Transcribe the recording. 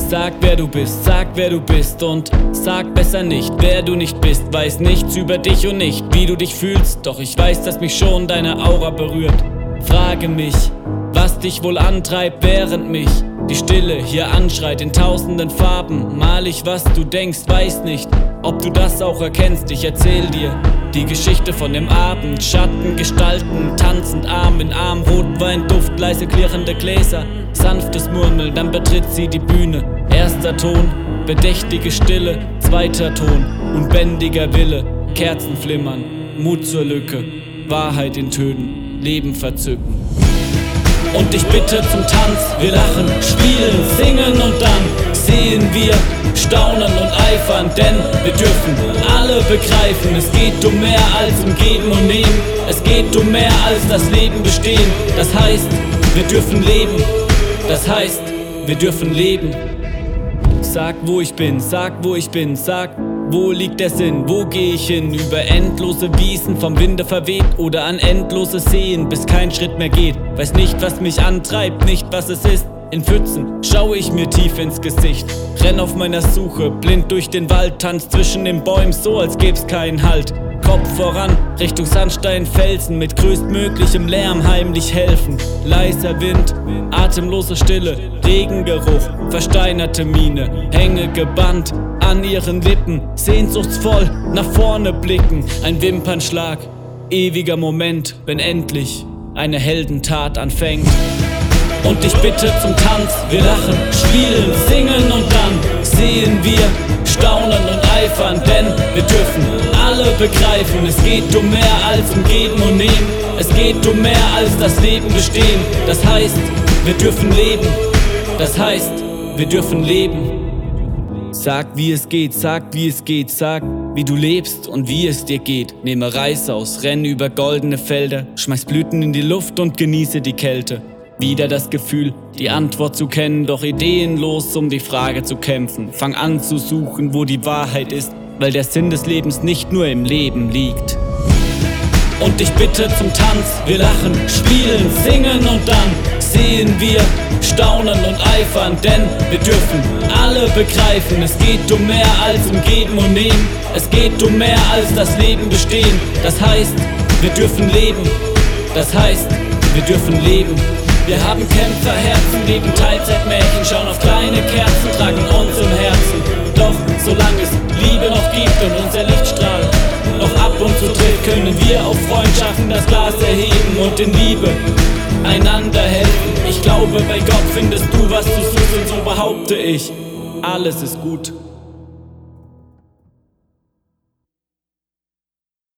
Sag wer du bist und sag besser nicht, wer du nicht bist. Weiß nichts über dich und nicht, wie du dich fühlst, doch ich weiß, dass mich schon deine Aura berührt. Frage mich, was dich wohl antreibt, während mich die Stille hier anschreit. In tausenden Farben mal ich, was du denkst, weiß nicht, ob du das auch erkennst. Ich erzähl dir die Geschichte von dem Abend. Schatten, Gestalten, tanzend Arm in Arm. Rotweinduft, leise klirrende Gläser, sanftes Murmeln, dann betritt sie die Bühne. Erster Ton, bedächtige Stille. Zweiter Ton, unbändiger Wille. Kerzen flimmern, Mut zur Lücke. Wahrheit in Tönen, Leben verzücken. Und ich bitte zum Tanz, wir lachen, spielen, singen und dann sehen wir, staunen und eifern, denn wir dürfen alle begreifen, es geht um mehr als um Geben und Nehmen, es geht um mehr als das Leben bestehen. Das heißt, wir dürfen leben, das heißt, wir dürfen leben. Sag wo ich bin, sag wo ich bin, sag wo liegt der Sinn, wo geh ich hin? Über endlose Wiesen, vom Winde verweht oder an endlose Seen, bis kein Schritt mehr geht. Weiß nicht, was mich antreibt, nicht was es ist. In Pfützen schaue ich mir tief ins Gesicht, renn auf meiner Suche, blind durch den Wald, tanz zwischen den Bäumen, so als gäb's keinen Halt. Kopf voran, Richtung Sandstein, Felsen, mit größtmöglichem Lärm heimlich helfen. Leiser Wind, atemlose Stille, Regengeruch, versteinerte Miene, hänge gebannt an ihren Lippen, sehnsuchtsvoll nach vorne blicken. Ein Wimpernschlag, ewiger Moment, wenn endlich eine Heldentat anfängt. Und ich bitte zum Tanz, wir lachen, spielen, singen und dann sehen wir, staunen und eifern, denn wir dürfen alle begreifen, es geht um mehr als um Geben und Nehmen, es geht um mehr als das Leben bestehen. Das heißt, wir dürfen leben, das heißt, wir dürfen leben. Sag wie es geht, sag wie es geht, sag wie du lebst und wie es dir geht. Nehme Reis aus, renne über goldene Felder, schmeiß Blüten in die Luft und genieße die Kälte. Wieder das Gefühl, die Antwort zu kennen, doch ideenlos um die Frage zu kämpfen. Fang an zu suchen, wo die Wahrheit ist, weil der Sinn des Lebens nicht nur im Leben liegt. Und ich bitte zum Tanz, wir lachen, spielen, singen und dann sehen wir, staunen und eifern, denn wir dürfen alle begreifen, es geht um mehr als um Geben und Nehmen, es geht um mehr als das Leben bestehen. Das heißt, wir dürfen leben, das heißt, wir dürfen leben. Wir haben Kämpferherzen, leben Teilzeitmärchen, schauen auf kleine Kerzen, tragen uns im Herzen. Doch solange es Liebe noch gibt und unser Lichtstrahl noch ab und zu trifft, können wir auf Freundschaften das Glas erheben und in Liebe einander helfen. Ich glaube, bei Gott findest du, was du suchst, und so behaupte ich, alles ist gut.